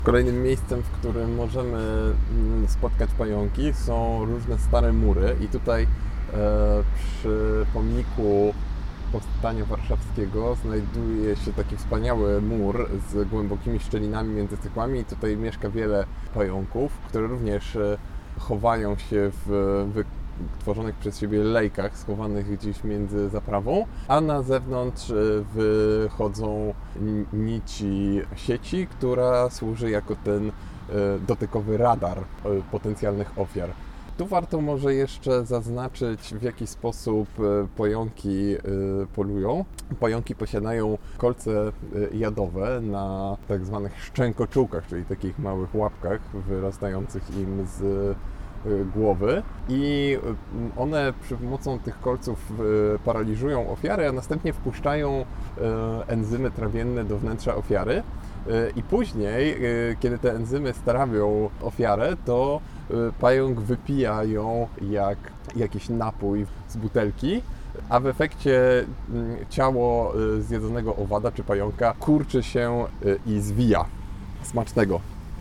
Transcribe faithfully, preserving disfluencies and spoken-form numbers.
Kolejnym miejscem, w którym możemy spotkać pająki, są różne stare mury i tutaj e, przy pomniku Powstania Warszawskiego znajduje się taki wspaniały mur z głębokimi szczelinami między cegłami i tutaj mieszka wiele pająków, które również chowają się w tworzonych przez siebie lejkach schowanych gdzieś między zaprawą, a na zewnątrz wychodzą nici sieci, która służy jako ten dotykowy radar potencjalnych ofiar. Tu warto może jeszcze zaznaczyć, w jaki sposób pająki polują. Pająki posiadają kolce jadowe na tak zwanych szczękoczułkach, czyli takich małych łapkach wyrastających im z głowy i one przy pomocą tych kolców paraliżują ofiarę, a następnie wpuszczają enzymy trawienne do wnętrza ofiary i później, kiedy te enzymy strawią ofiarę, to pająk wypija ją jak jakiś napój z butelki, a w efekcie ciało zjedzonego owada czy pająka kurczy się i zwija. Smacznego!